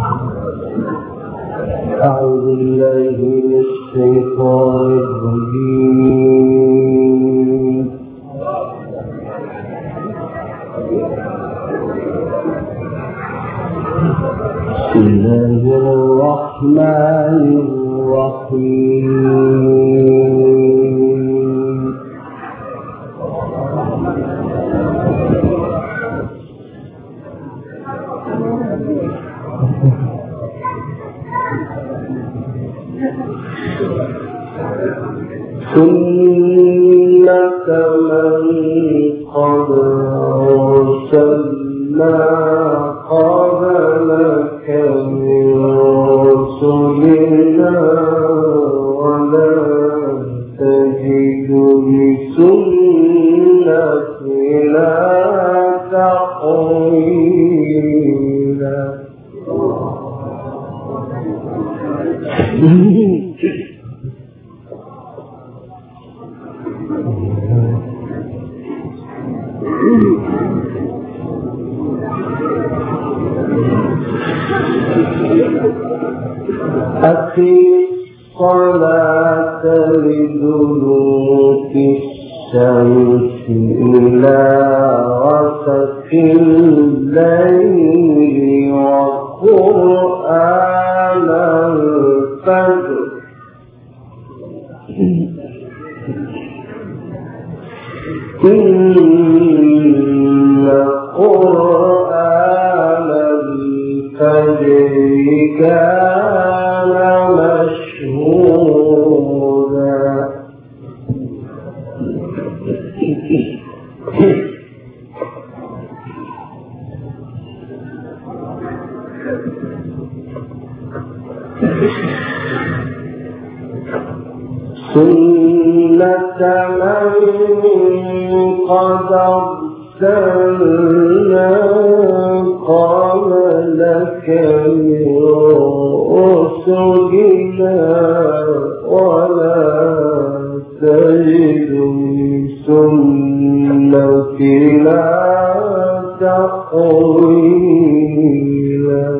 أعوذ بالله من الشيطان الرجيم. بسم الله الرحمن الرحيم. سنة من قد أرسلنا قبلك من رسلنا ولا تجد لسنتنا تحويلا. أقم الصلاة لدلوك الشمس إلى غسق الليل وقرآن الفجر إن قرآن الفجر كان مشهودا. سنة من قد أرسلنا قبلك من رسلنا ولا تجد لسنتنا تحويلا.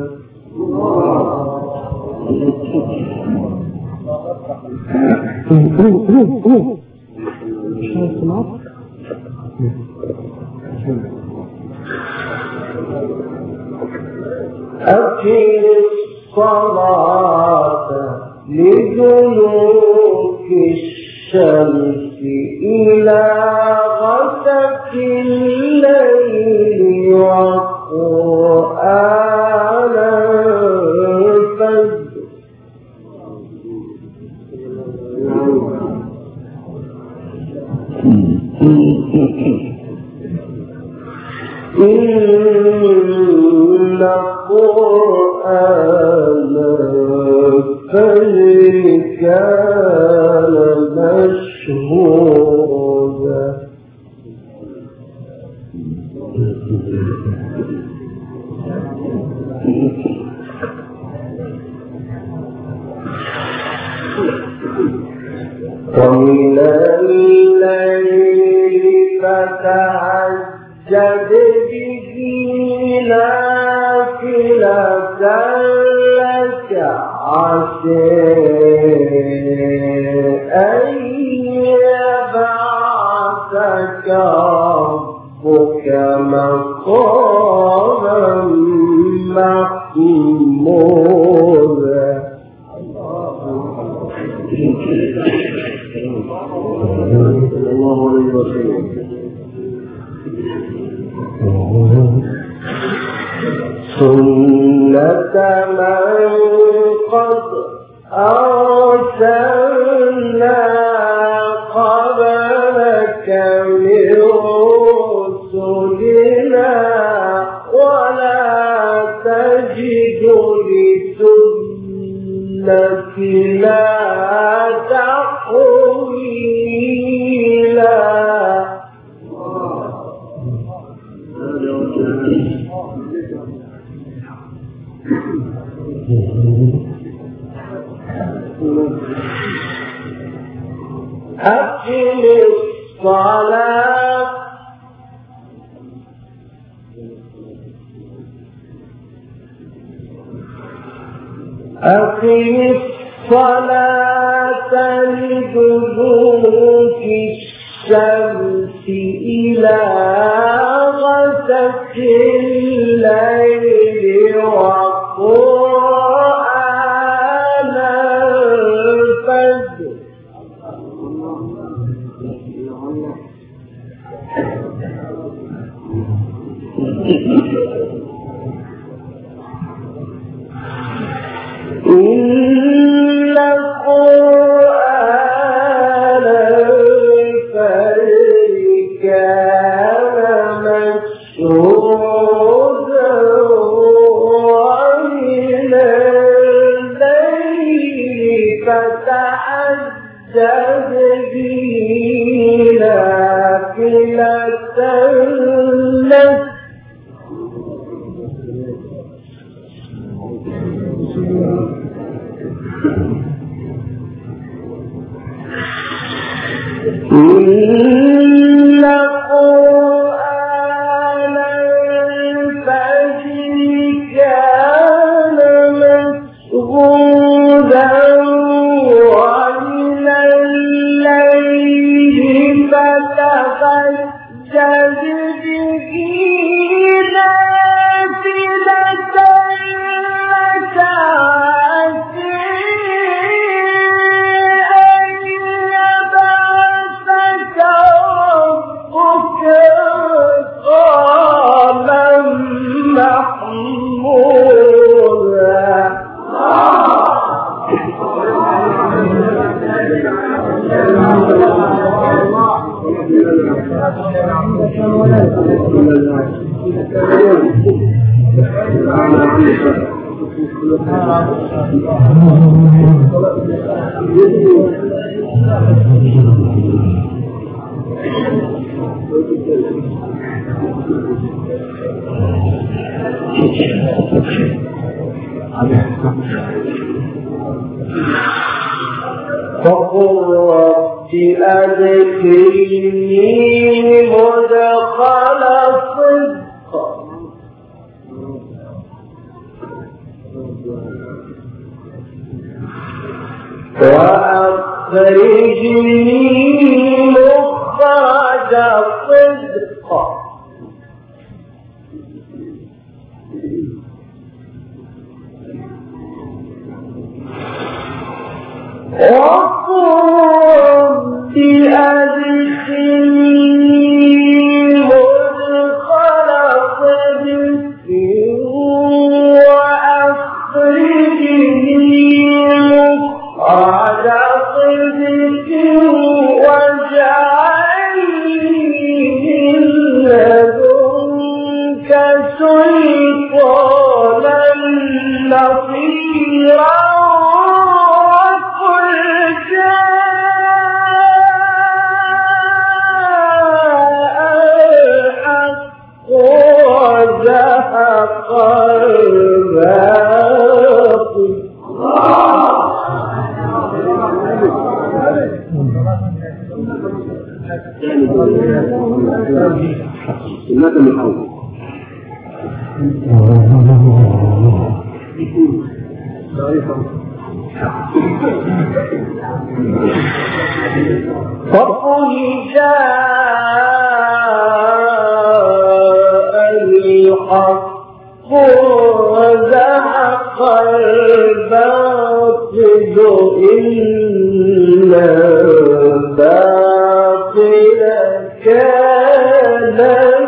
أقم الصلاة لدلوك الشمس إلى غسق الليل وقرآن الفجر إن قرآن الفجر كان مشهودا. ومن الليل فتهجد به نافلة لك عسى أن يبعثك ربك مقاما محمودا. صلى الله عليه وسلم. سنة من قد أرسلنا قبلك من رسلنا ولا تجد لسنتنا تحويلا. أقم الصلاة أقم الصلاة لدلوك الشمس إلى غسق الليل وقرآن الفجر إن قرآن الفجر كان مشهودا ومن الليل فتهجد به نافلة لك إن قرآن الفجر كان مشهودا ومن الليل فتهجد به نافلة لك فقل رب أدخلني مدخل صدق وأخرجني مخرج صدق وقل رب أدخلني مدخل صدق وأخرجني مخرج صدق واجعل لي من لدنك سلطانا نصيرا وزهق الباطل فقل جاء الحق وزهق الباطل إن الباطل كان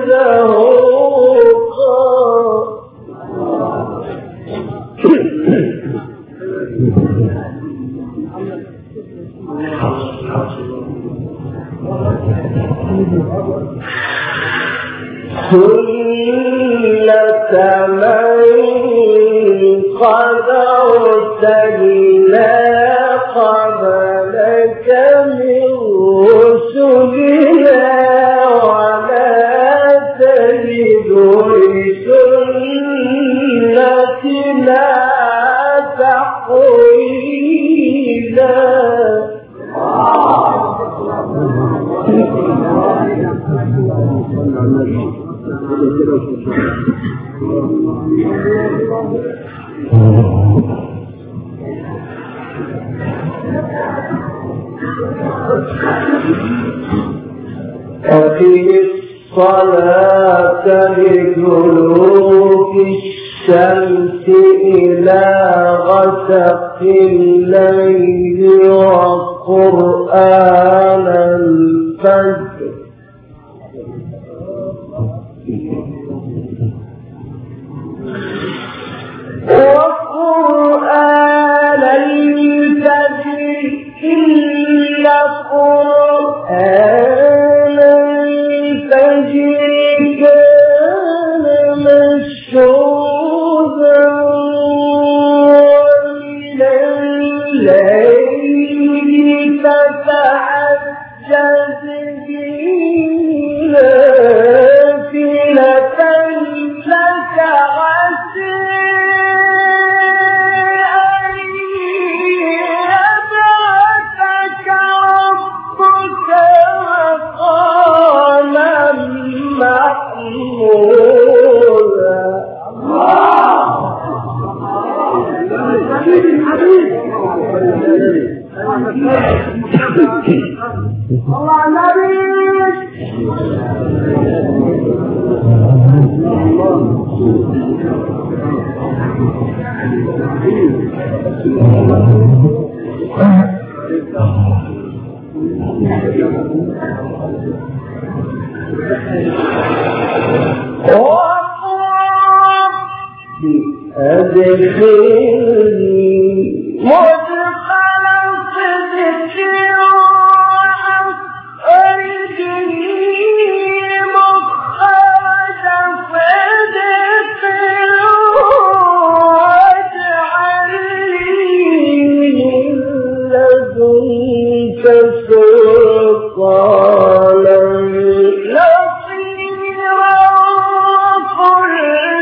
زهوقا سنة من قد أرسلنا قبلك من رسلنا ولا تجد لسنتنا تحويلا أقم الصلاة لدلوك الشمس إلى غسق الليل وقرآن الفجر وقرآن الفجر إن قرآن الفجر كان مشهودا ومن الليل فتهجد به نافلة لك عسى الله النبي أدخلني مدخل صدق وأخرجني مخرج صدق واجعل لي من لدنك سلطانا نصيرا قل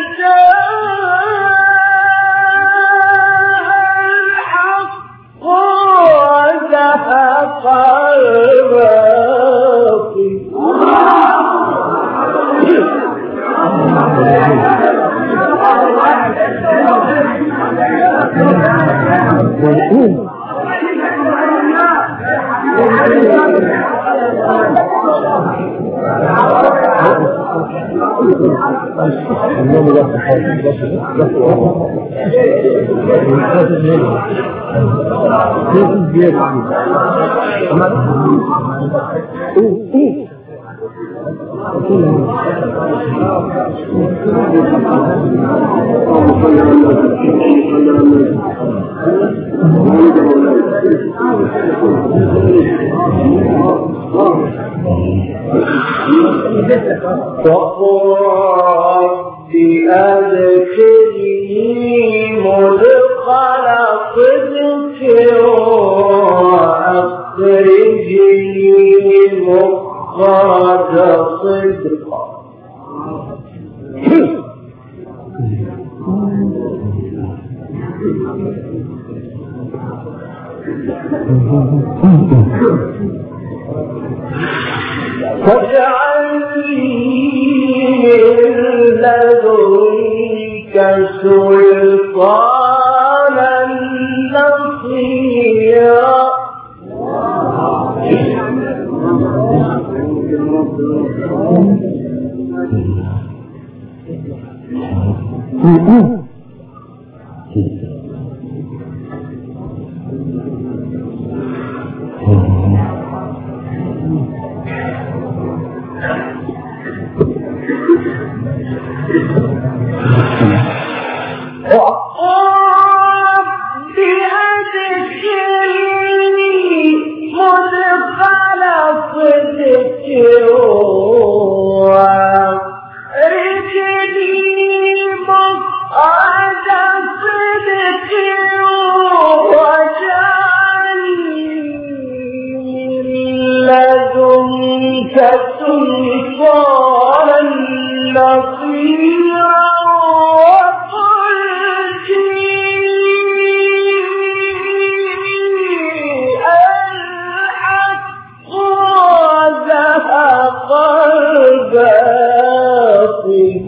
وقل رب أدخلني مدخل صدق وأخرجني مخرج صدق واجعل لي من لدنك سلطانا نصيرا سلطانا نصيرا وقل جيء الحق وزهق الباطل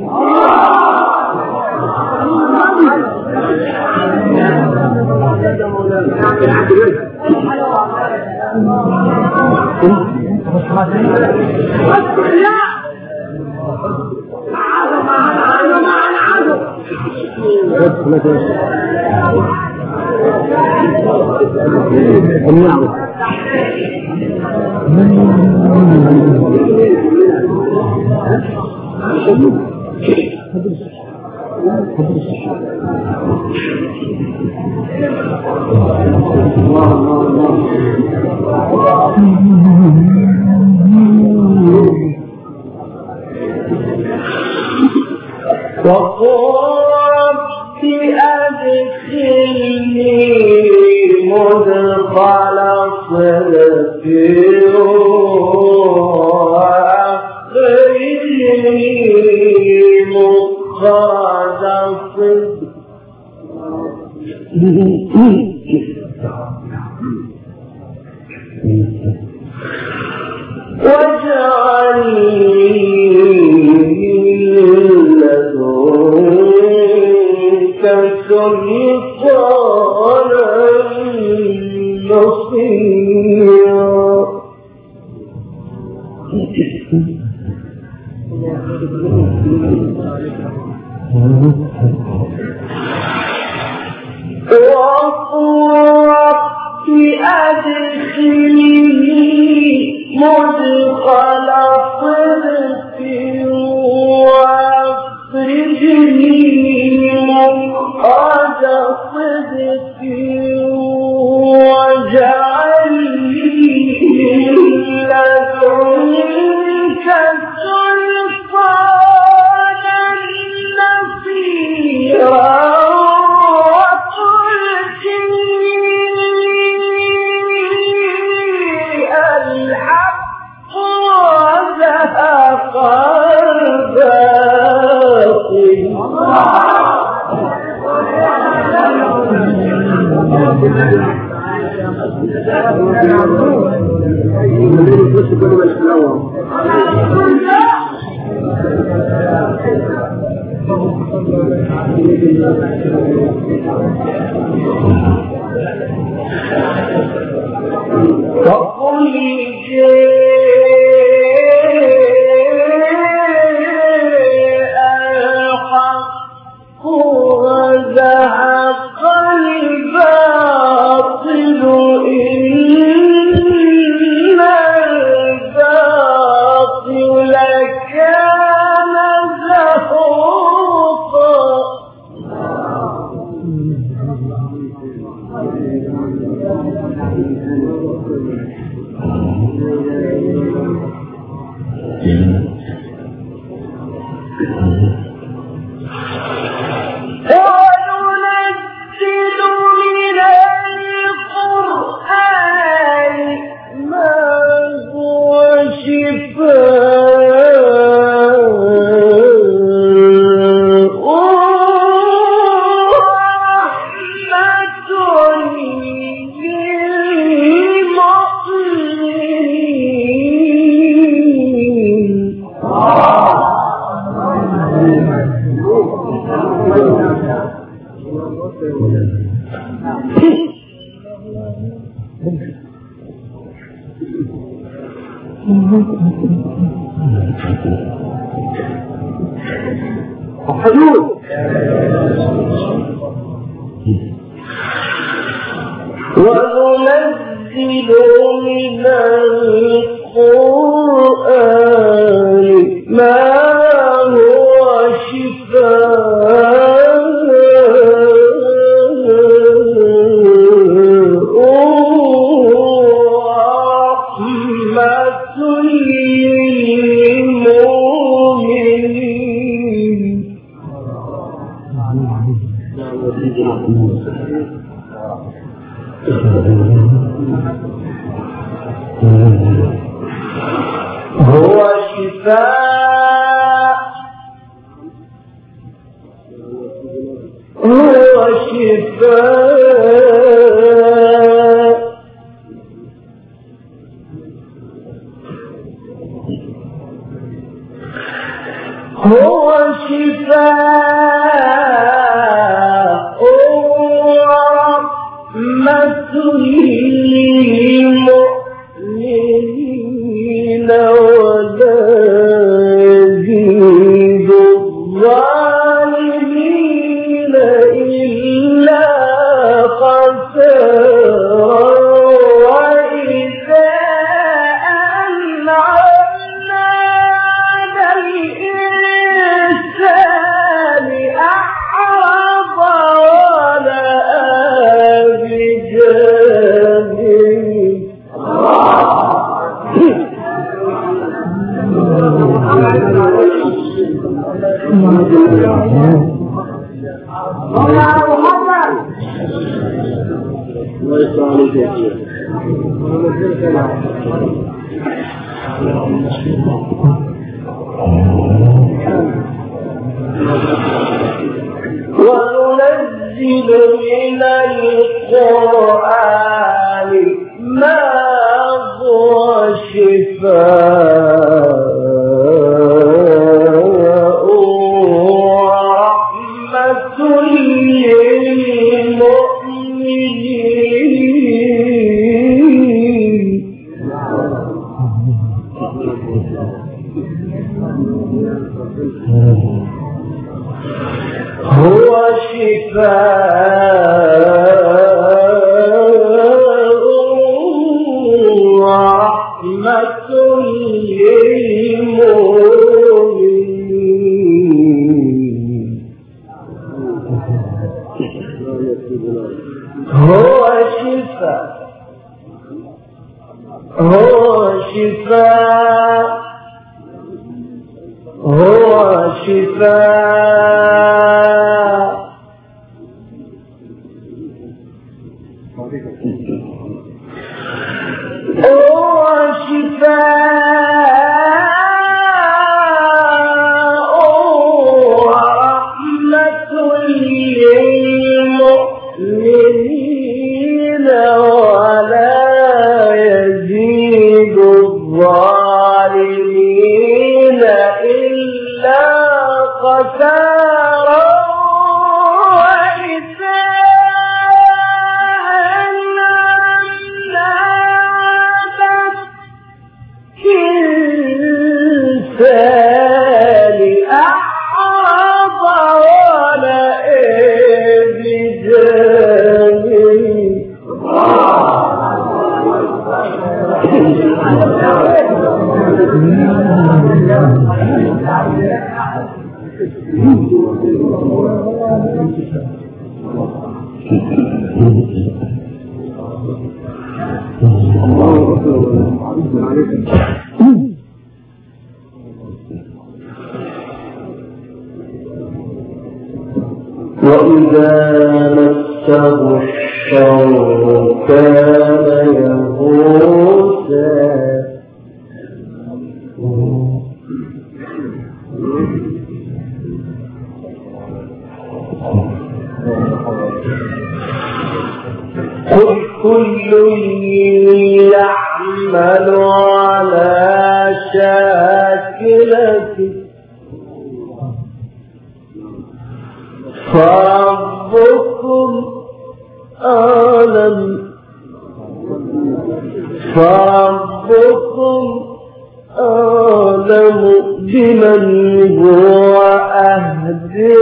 الظالمين وننزل من القرآن ما هو شفاء ورحمة للمؤمنين هو شفاء ورحمة للمؤمنين هو شفاء ورحمة للمؤمنين ولا يزيد الظالمين إلا خسارا وإذا مسه الشر كان يئوسا قل كل يعمل على شاكلته فربكم أعلم بمن هو أهدي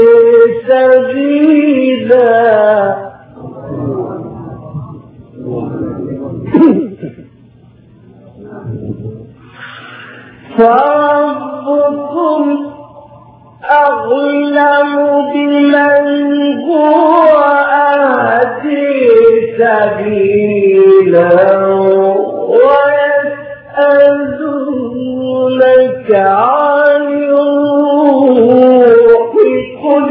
سبيلا فربكم أعلم بمن هو أهدي سبيلا ويسألونك عن الروح قل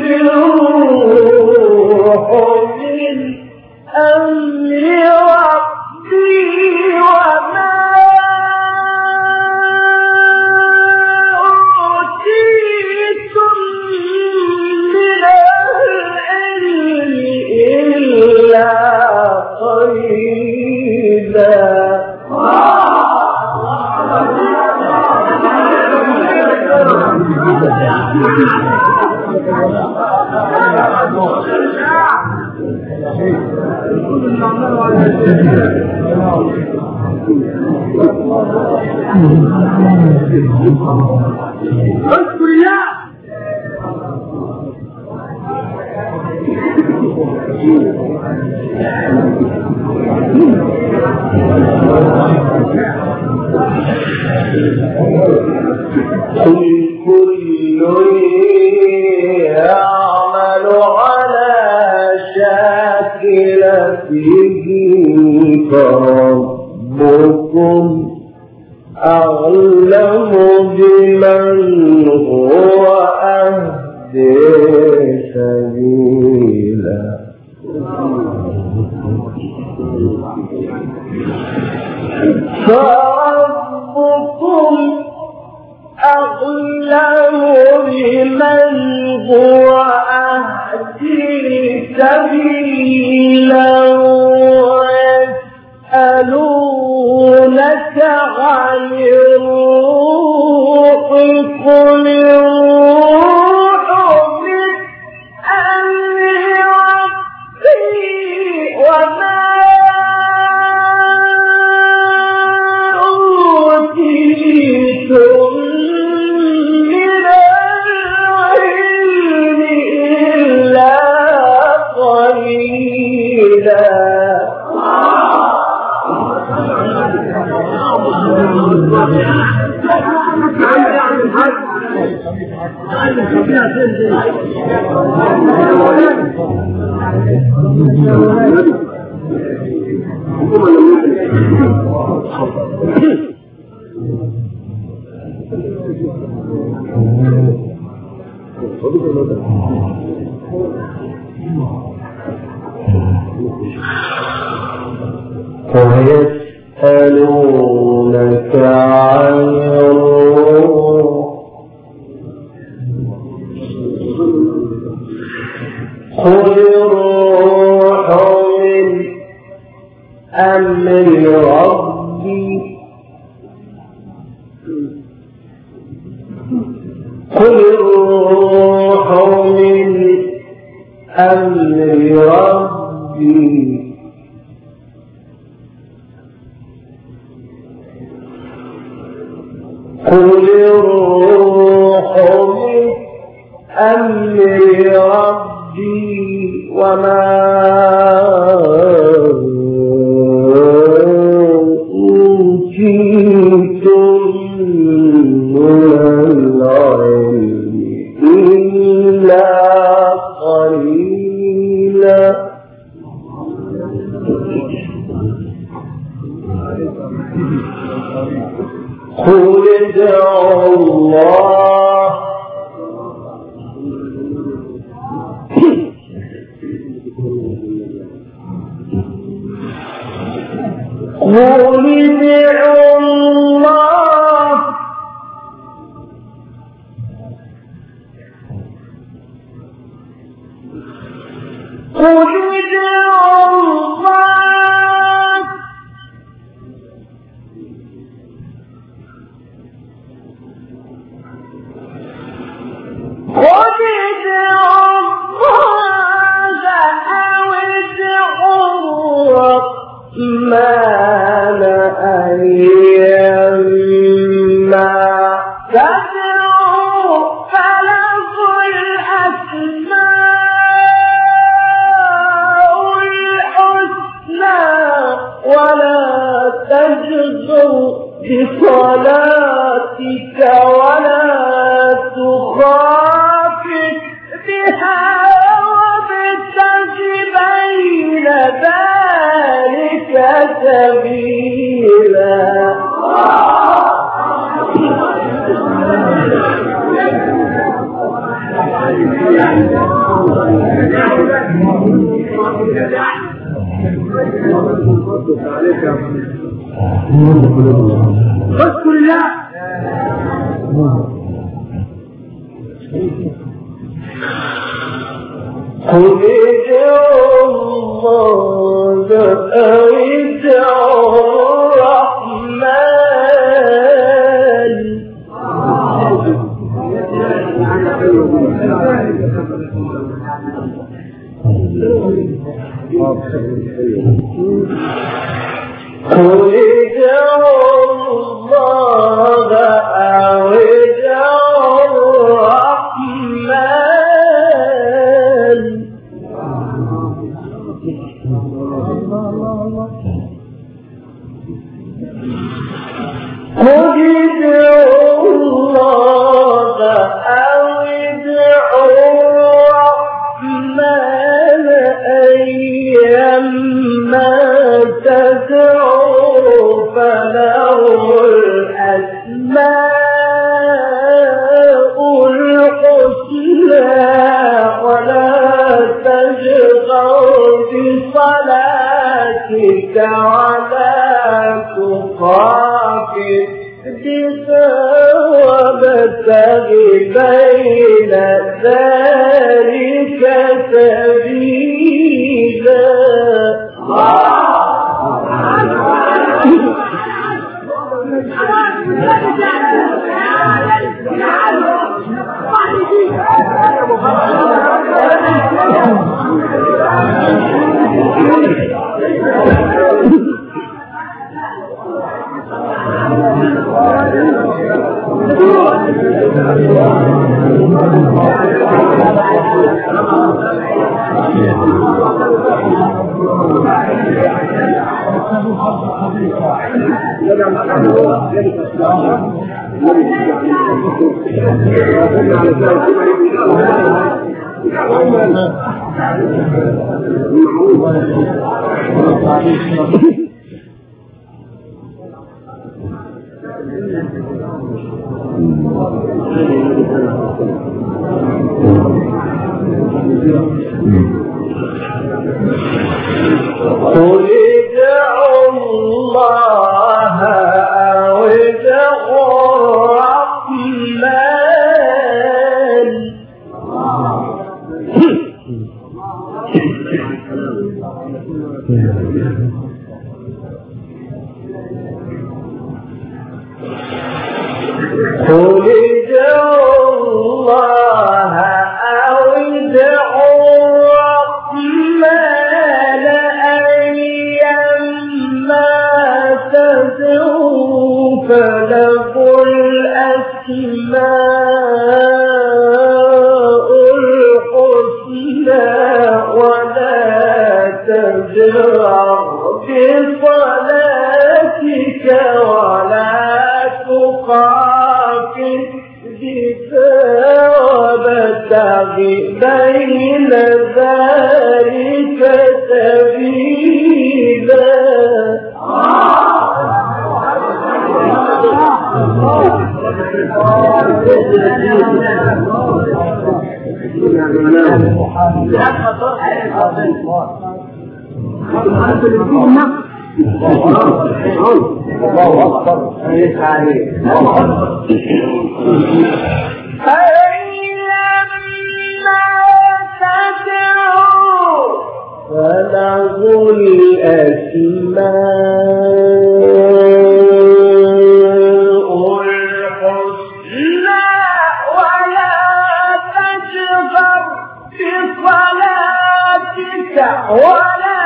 الروح من أمر ربي وما أوتيتم من العلم إلا قليلا كل يعمل على شاكلته فربكم أعلم بمن هو أهدي سبيلا فربكم أعلم بمن هو أهدي سبيلا ويسألونك عن الروح قل الروح من أمر ربي وما أوتيتم من العلم إلا قليلا. ويسألونك عن الروح قل الروح من أمر ربي قل الروح من أمر ربي قل الروح من أمر ربي وما أوتيتم من العلم إلا قليلا. قل ادعوا الله قل ادعوا الله قل ادعوا الله قل ادعوا الله أو ادعوا الرحمن أيما تدعوا فله الأسماء الحسنى ولا تجهر بصلاتك ولا تخافت بها وابتغ بين ذلك سبيلا. اذكر الله قل ادعوا الله أو ادعوا الرحمن قل ادعوا الله أو ادعوا الرحمن قل ادعوا الله أو ادعوا الرحمن أيما تدعوا فله الأسماء الحسنى ولا تجهر بصلاتك ولا تخافت بها وابتغ بين ذلك سبيلا. قل ادعوا الله أو ادعوا الرحمن قل ادعوا الله أو ادعوا الرحمن أيما تدعوا فله الأسماء الحسنى ولا تجهر بصلاتك ولا تخافت بها وابتغ بين ذلك سبيلا. فله الأسماء الحسنى ولا تجهر بصلاتك ولا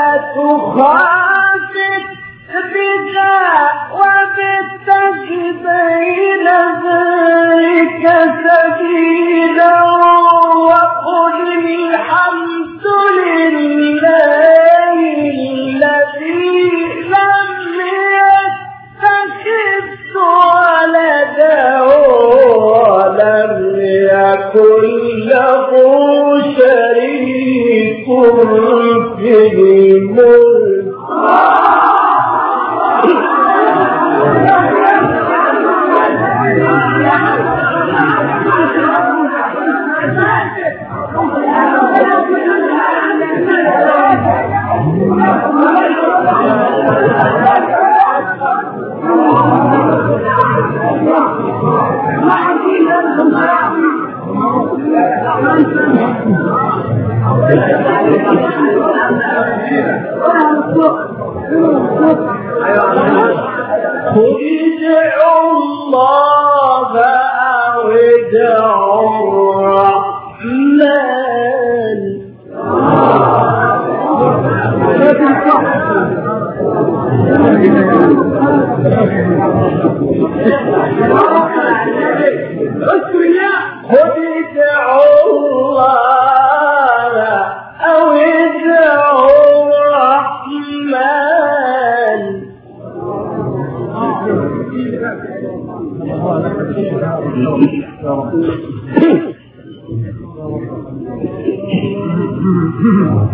تخافت بها وابتغ بين ذلك سبيلا وقل الحمد لله الذي لم يتخذ ولدا ولم يكن له شريك في الملك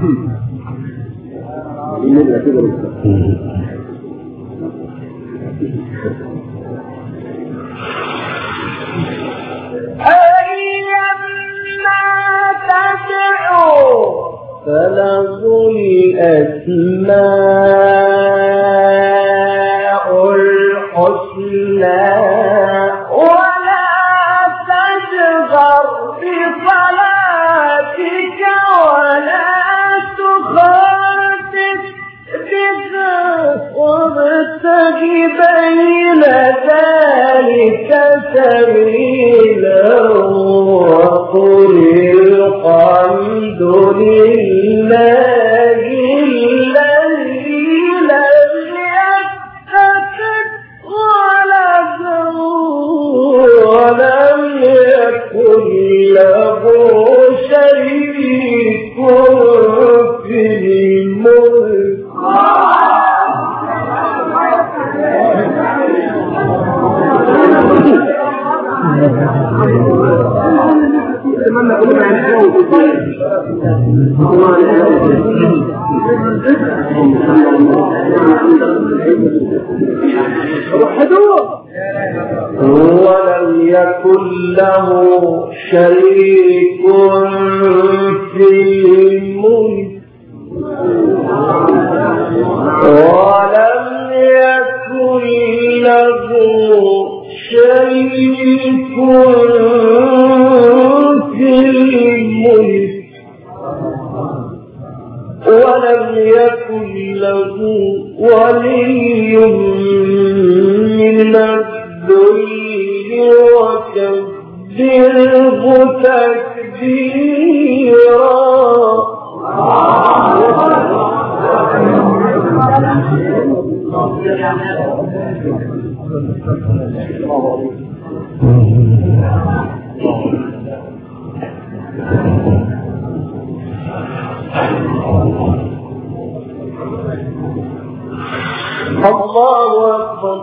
فله الأسماء الحسنى ولا تجهر بصلاتك ولا تخافت بها وابتغ بين ذلك سبيلا وقل الحمد لله الذي لم يتخذ ولدا ولم يكن له شريك في الملك ولم يكن له شريك في الملك ولم يكن له شريك في الملك ولم يكن له ولي من الذل وكبره تكبيرا الله أكبر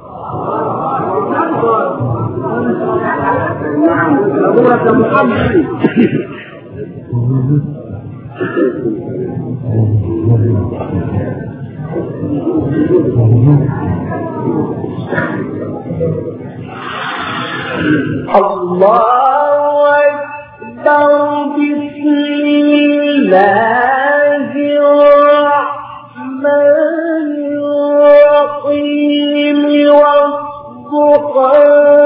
الله أكبر بسم الله الرحمن الرحيم والضحى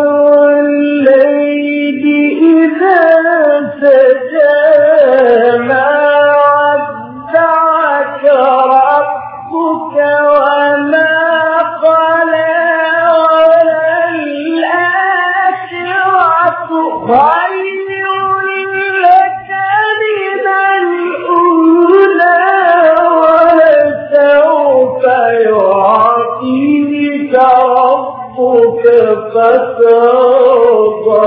والليل إذا سجى ما ودعك ربك وما قلى وللآخرة خير لك من الأولى ولسوف يعطيك ربك فترضى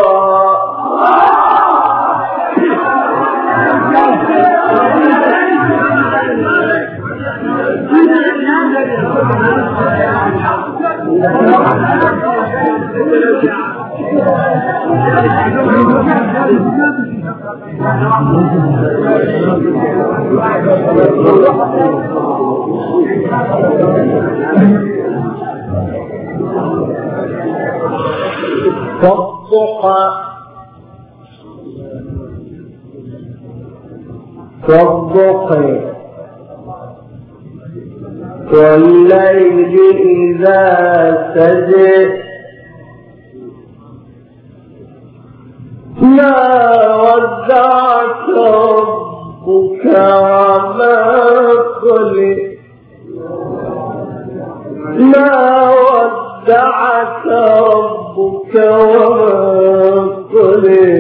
والضحى والليل إذا سجى ما ودعك ربك وما قلى ما ودعك ربك وما قلى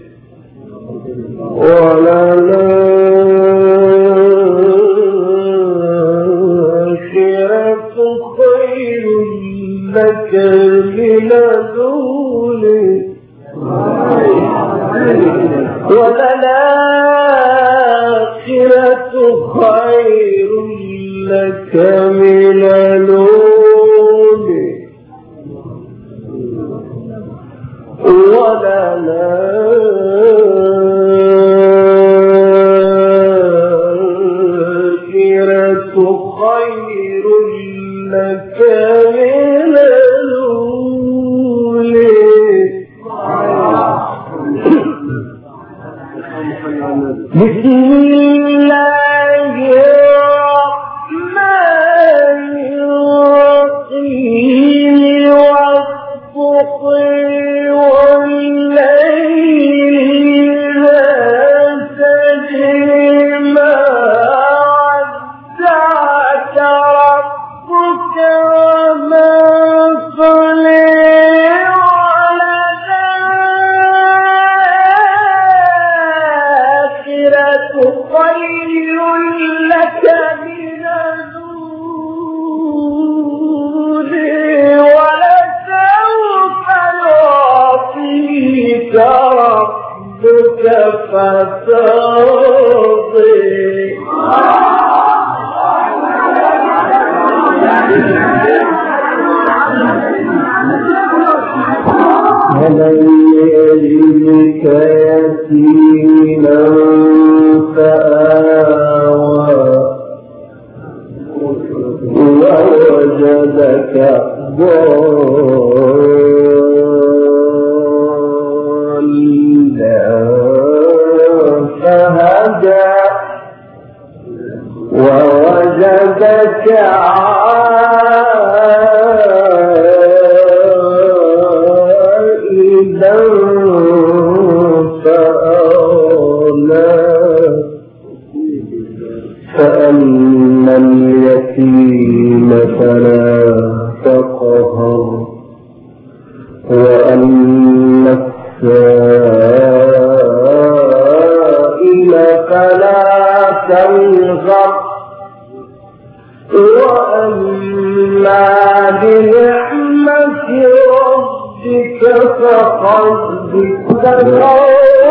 وللآخرة خير لك من الأولى وللآخرة خير لك من الأولى وللآخرة خير لك من الأولى. بسم الله الرحمن الرحيم والضحى والليل إذا سجى ما ودعك ربك وما قلى خير لك من الأولى ولسوف يعطيك ربك فترضى. ومن يجدك يتيما فآوى ووجدك ضالا فهدى ووجدك عائلا فأغنى. فأما اليتيم فلا تقهر وأما السائل فلا تنهر وأما بنعمة ربك فحدث.